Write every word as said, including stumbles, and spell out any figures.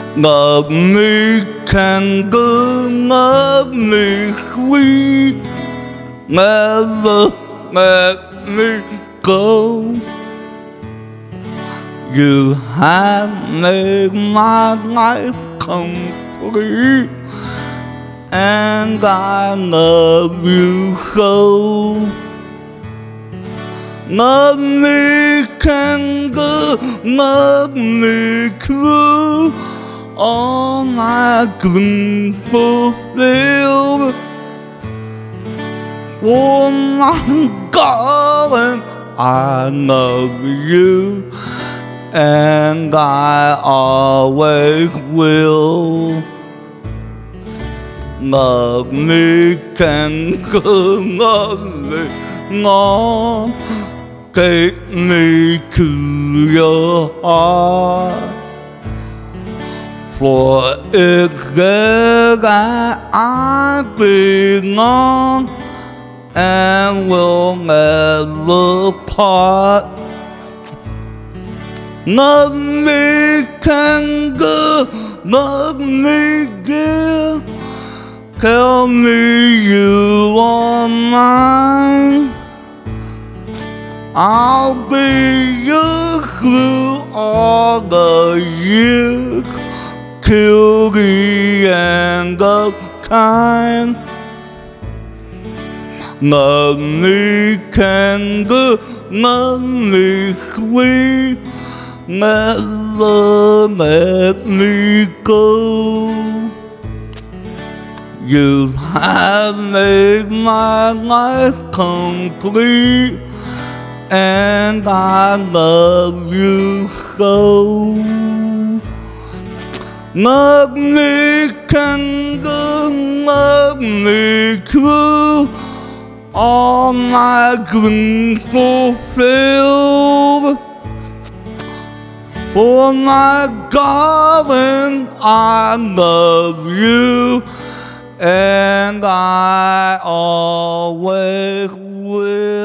ngợt mi càng cứ ngớt mi quý nghe vợ nghe mi câu you have made my life complete and I love you so. Ngớt mi càng cứ ngớt mi cứ all I couldn't fulfill. Oh my God, I love you and I always will. Ngợt mi càng cứ ngớt mi ngon take me to your heart. For it's there that I belong and will never part. Love me kangaroo, love me girl, tell me you are mine. I'll be your glue all the years till the end of time. Ngợt mi kangaroo, ngớt mi sweet, never let me go. You have made my life complete and I love you so. Ngớt mi kangaroo, ngớt mi true, all my dreams fulfilled. For my darling, I love you and I always will.